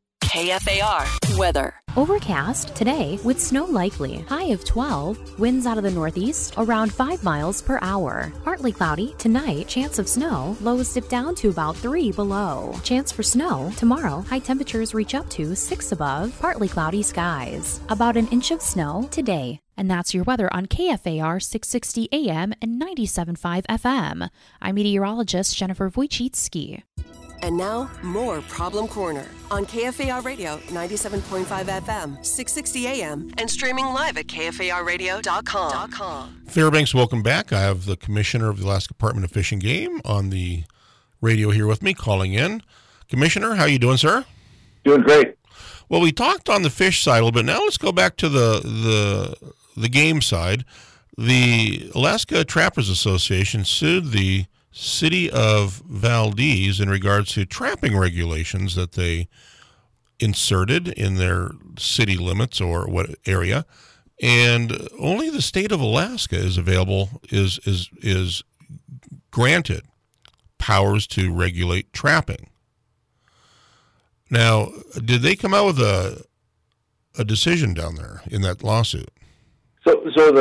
[SPEAKER 5] KFAR weather.
[SPEAKER 21] Overcast today with snow likely. High of 12. Winds out of the northeast around 5 miles per hour. Partly cloudy tonight. Chance of snow. Lows dip down to about 3 below. Chance for snow tomorrow. High temperatures reach up to 6 above. Partly cloudy skies. About an inch of snow today. And that's your weather on KFAR 660 AM and 97.5 FM. I'm meteorologist Jennifer Wojcicki.
[SPEAKER 5] And now, more Problem Corner on KFAR Radio 97.5 FM, 660 AM, and streaming live at KFARradio.com.
[SPEAKER 4] Fairbanks, welcome back. I have the Commissioner of the Alaska Department of Fish and Game on the radio here with me, calling in. Commissioner, how you doing, sir?
[SPEAKER 17] Doing great.
[SPEAKER 4] Well, we talked on the fish side a little bit. Now let's go back to the game side. The Alaska Trappers Association sued the City of Valdez in regards to trapping regulations that they inserted in their city limits or what area, and only the state of Alaska is granted powers to regulate trapping. Now, did they come out with a decision down there in that lawsuit?
[SPEAKER 17] So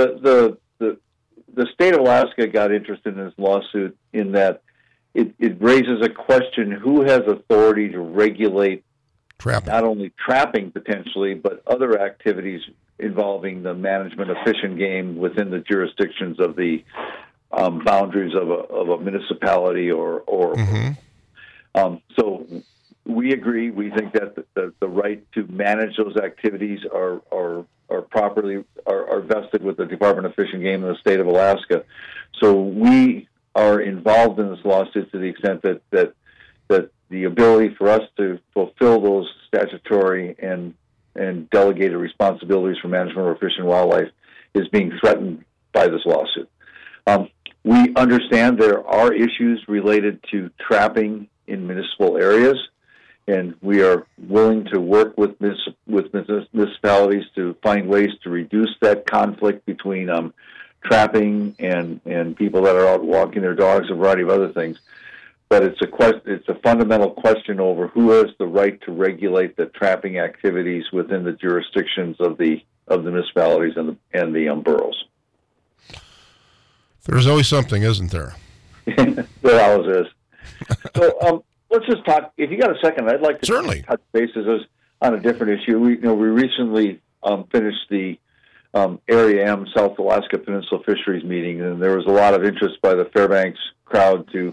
[SPEAKER 17] the state of Alaska got interested in this lawsuit in that it raises a question: who has authority to regulate
[SPEAKER 4] trapping?
[SPEAKER 17] Not only trapping potentially, but other activities involving the management of fish and game within the jurisdictions of the boundaries of a municipality or so we agree. We think that the right to manage those activities are properly vested with the Department of Fish and Game in the state of Alaska. So we are involved in this lawsuit to the extent that the ability for us to fulfill those statutory and delegated responsibilities for management of fish and wildlife is being threatened by this lawsuit. We understand there are issues related to trapping in municipal areas, and we are willing to work with municipalities to find ways to reduce that conflict between trapping and people that are out walking their dogs, a variety of other things. But it's a fundamental question over who has the right to regulate the trapping activities within the jurisdictions of the municipalities and the boroughs.
[SPEAKER 4] There's always something, isn't there?
[SPEAKER 17] There always is. So let's just talk. If you got a second, I'd like to
[SPEAKER 4] certainly
[SPEAKER 17] touch bases on a different issue. We recently finished the Area M South Alaska Peninsula Fisheries meeting, and there was a lot of interest by the Fairbanks crowd to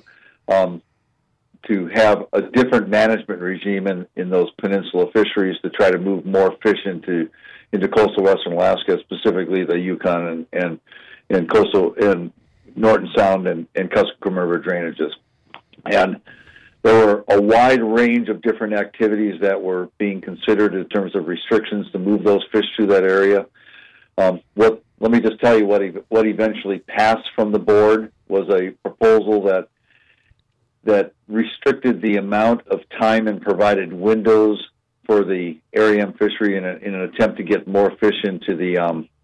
[SPEAKER 17] have a different management regime in those peninsula fisheries to try to move more fish into coastal western Alaska, specifically the Yukon and coastal and Norton Sound and Kuskokwim River drainages. And there were a wide range of different activities that were being considered in terms of restrictions to move those fish through that area. Let me just tell you what eventually passed from the board was a proposal that restricted the amount of time and provided windows for the Area M fishery in an attempt to get more fish into the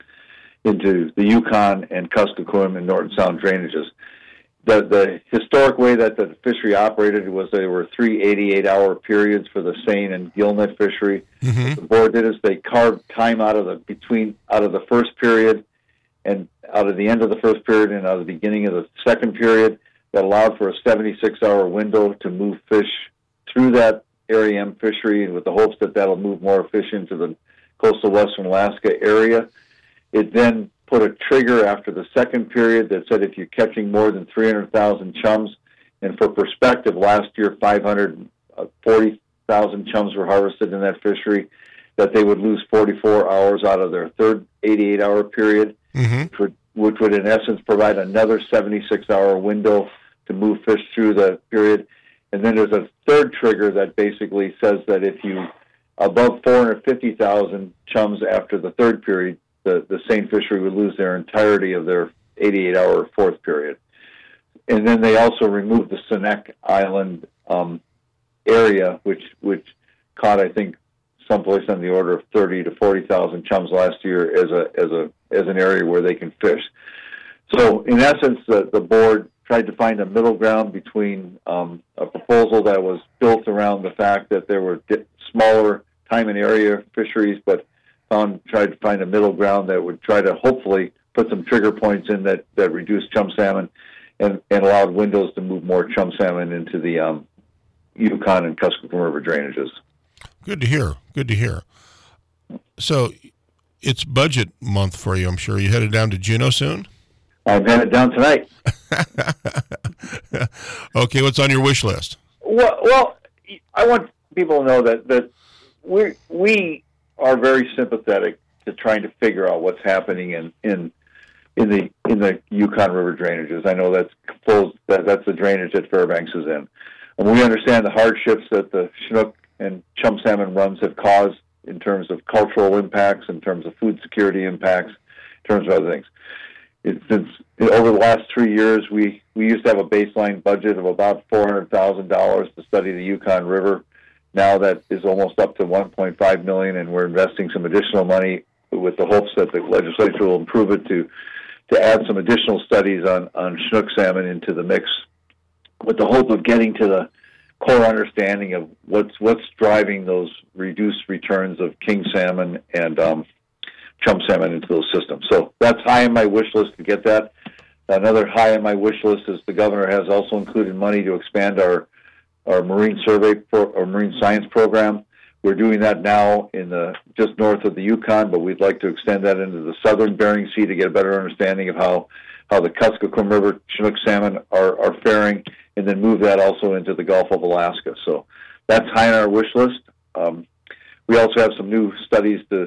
[SPEAKER 17] Yukon and Kuskokwim and Norton Sound drainages. The historic way that the fishery operated was there were 3 88-hour periods for the seine and gillnet fishery. Mm-hmm. What the board did is they carved time out of the first period and out of the end of the first period and out of the beginning of the second period, that allowed for a 76-hour window to move fish through that Area M fishery, with the hopes that that'll move more fish into the coastal western Alaska area. It then put a trigger after the second period that said if you're catching more than 300,000 chums, and for perspective, last year 540,000 chums were harvested in that fishery, that they would lose 44 hours out of their third 88-hour period, which would in essence provide another 76-hour window to move fish through the period. And then there's a third trigger that basically says that if you above 450,000 chums after the third period, the same fishery would lose their entirety of their 88-hour fourth period. And then they also removed the Seneca Island area, which caught, I think, someplace on the order of 30 to 40,000 chums last year as an area where they can fish. So in essence, the board tried to find a middle ground between a proposal that was built around the fact that there were smaller time and area fisheries, but tried to find a middle ground that would try to hopefully put some trigger points in that reduced chum salmon and allowed windows to move more chum salmon into the Yukon and Kuskokwim River drainages.
[SPEAKER 4] Good to hear. Good to hear. So it's budget month for you, I'm sure. You headed down to Juneau soon?
[SPEAKER 17] I'm headed down tonight.
[SPEAKER 4] Okay, what's on your wish list?
[SPEAKER 17] Well, I want people to know that we are very sympathetic to trying to figure out what's happening in the Yukon River drainages. I know that's the drainage that Fairbanks is in. And we understand the hardships that the Chinook and chum salmon runs have caused in terms of cultural impacts, in terms of food security impacts, in terms of other things. Over the last 3 years, we used to have a baseline budget of about $400,000 to study the Yukon River. Now that is almost up to $1.5 million, and we're investing some additional money with the hopes that the legislature will improve it to add some additional studies on Chinook salmon into the mix, with the hope of getting to the core understanding of what's driving those reduced returns of king salmon and chum salmon into those systems. So that's high on my wish list to get that. Another high on my wish list is the governor has also included money to expand our marine survey or marine science program. We're doing that now just north of the Yukon, but we'd like to extend that into the southern Bering Sea to get a better understanding of how the Kuskokwim River Chinook salmon are faring, and then move that also into the Gulf of Alaska. So that's high on our wish list. We also have some new studies to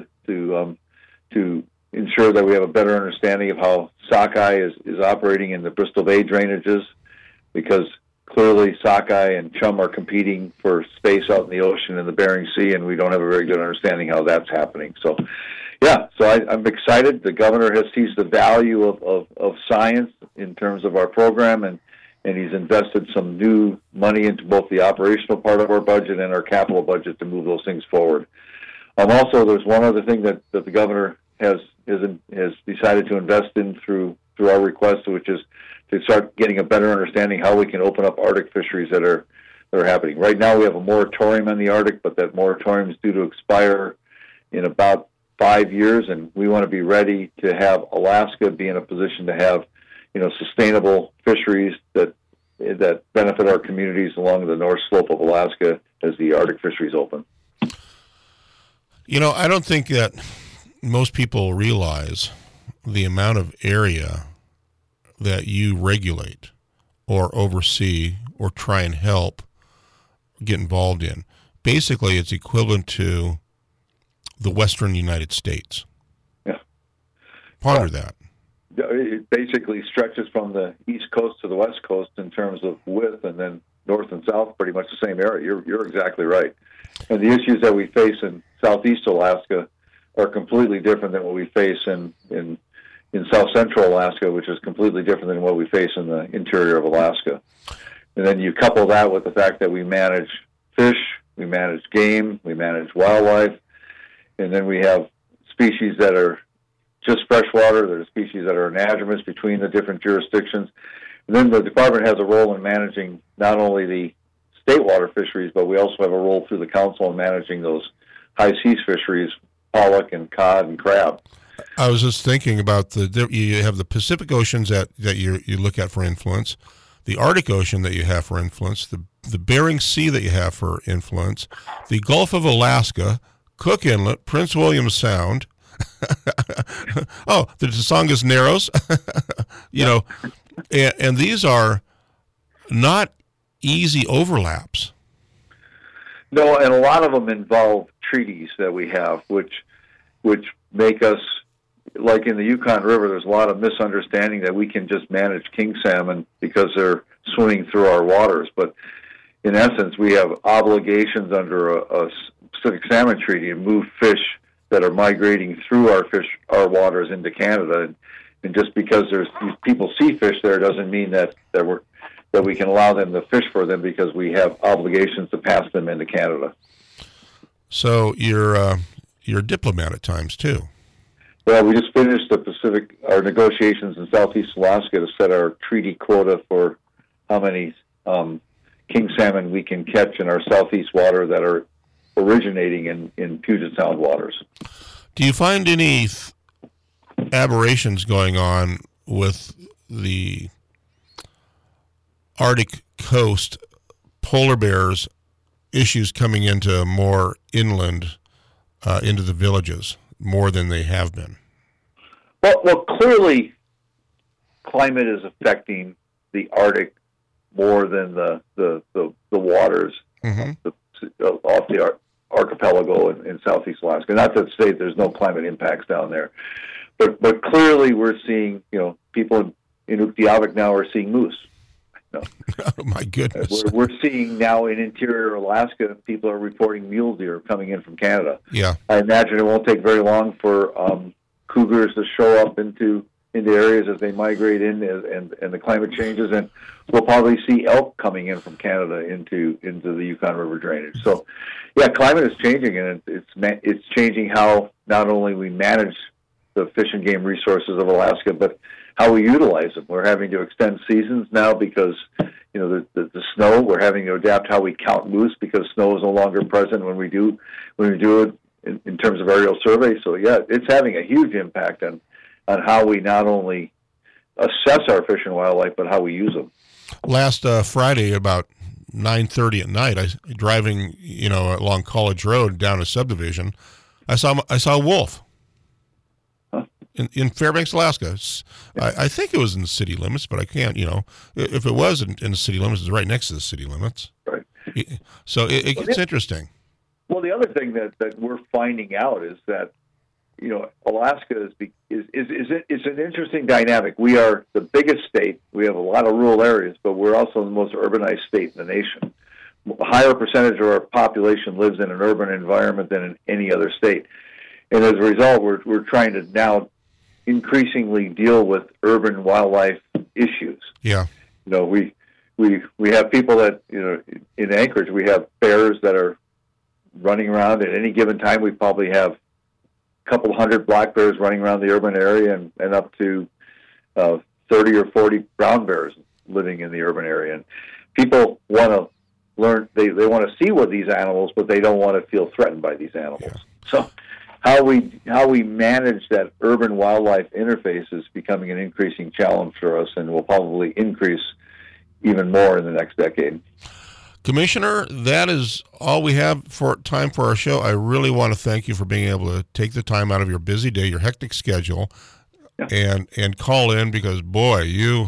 [SPEAKER 17] ensure that we have a better understanding of how sockeye is operating in the Bristol Bay drainages, because clearly sockeye and chum are competing for space out in the ocean in the Bering Sea, and we don't have a very good understanding how that's happening. So, yeah, I'm excited. The governor has seized the value of science in terms of our program, and he's invested some new money into both the operational part of our budget and our capital budget to move those things forward. Also, there's one other thing that the governor has decided to invest in through our request, which is to start getting a better understanding how we can open up Arctic fisheries that are happening. Right now we have a moratorium on the Arctic, but that moratorium is due to expire in about 5 years, and we want to be ready to have Alaska be in a position to have, sustainable fisheries that benefit our communities along the north slope of Alaska as the Arctic fisheries open.
[SPEAKER 4] I don't think that most people realize the amount of area that you regulate or oversee or try and help get involved in. Basically, it's equivalent to the western United States.
[SPEAKER 17] Yeah.
[SPEAKER 4] Ponder that.
[SPEAKER 17] It basically stretches from the east coast to the west coast in terms of width, and then north and south, pretty much the same area. You're exactly right. And the issues that we face in southeast Alaska are completely different than what we face in south central Alaska, which is completely different than what we face in the interior of Alaska. And then you couple that with the fact that we manage fish, we manage game, we manage wildlife, and then we have species that are just freshwater, there are species that are anadromous between the different jurisdictions. And then the department has a role in managing not only the state water fisheries, but we also have a role through the council in managing those high seas fisheries, pollock and cod and crab.
[SPEAKER 4] I was just thinking about you have the Pacific Oceans that you look at for influence, the Arctic Ocean that you have for influence, the Bering Sea that you have for influence, the Gulf of Alaska, Cook Inlet, Prince William Sound. Oh, the Tongass Narrows. And these are not easy overlaps.
[SPEAKER 17] No, and a lot of them involve treaties that we have, which make us, like in the Yukon River, there's a lot of misunderstanding that we can just manage king salmon because they're swimming through our waters. But in essence, we have obligations under a Pacific Salmon Treaty to move fish that are migrating through our waters into Canada. And just because people see fish there doesn't mean that we can allow them to fish for them, because we have obligations to pass them into Canada.
[SPEAKER 4] So you're a diplomat at times too.
[SPEAKER 17] Well, we just finished our negotiations in Southeast Alaska to set our treaty quota for how many king salmon we can catch in our southeast water that are originating in Puget Sound waters.
[SPEAKER 4] Do you find any aberrations going on with the Arctic coast polar bears issues coming into more inland, into the villages, more than they have been?
[SPEAKER 17] Well, clearly, climate is affecting the Arctic more than the waters off the archipelago in Southeast Alaska. Not to say there's no climate impacts down there, but clearly we're seeing, people in Uktiavik now are seeing moose.
[SPEAKER 4] Oh my goodness!
[SPEAKER 17] We're seeing now in interior Alaska, people are reporting mule deer coming in from Canada.
[SPEAKER 4] Yeah,
[SPEAKER 17] I imagine it won't take very long for cougars to show up into areas as they migrate in, and the climate changes, and we'll probably see elk coming in from Canada into the Yukon River drainage. So, yeah, climate is changing, and it's changing how not only we manage the fish and game resources of Alaska, but how we utilize them. We're having to extend seasons now because, the snow. We're having to adapt how we count moose because snow is no longer present when we do it in terms of aerial survey. So, yeah, it's having a huge impact on how we not only assess our fish and wildlife, but how we use them.
[SPEAKER 4] Last Friday, about 9:30 at night, I driving, along College Road down a subdivision, I saw a wolf. In Fairbanks, Alaska. I think it was in the city limits, but I can't, if it was in the city limits, it's right next to the city limits.
[SPEAKER 17] Right.
[SPEAKER 4] So it gets interesting.
[SPEAKER 17] Well, the other thing that we're finding out is that, Alaska is an interesting dynamic. We are the biggest state. We have a lot of rural areas, but we're also the most urbanized state in the nation. A higher percentage of our population lives in an urban environment than in any other state. And as a result, we're trying to now increasingly deal with urban wildlife issues.
[SPEAKER 4] Yeah.
[SPEAKER 17] We have people that, in Anchorage, we have bears that are running around. At any given time, we probably have a couple hundred black bears running around the urban area and up to 30 or 40 brown bears living in the urban area. And people want to learn, they want to see what these animals, but they don't want to feel threatened by these animals. Yeah. So how we manage that urban wildlife interface is becoming an increasing challenge for us, and will probably increase even more in the next decade.
[SPEAKER 4] Commissioner, that is all we have for time for our show. I really want to thank you for being able to take the time out of your busy day, your hectic schedule, and call in, because boy,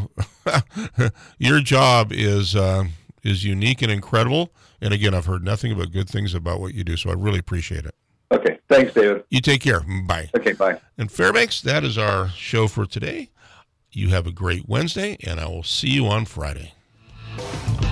[SPEAKER 4] your job is unique and incredible. And again, I've heard nothing but good things about what you do, so I really appreciate it.
[SPEAKER 17] Okay. Thanks, David.
[SPEAKER 4] You take care. Bye.
[SPEAKER 17] Okay, bye.
[SPEAKER 4] And Fairbanks, that is our show for today. You have a great Wednesday, and I will see you on Friday.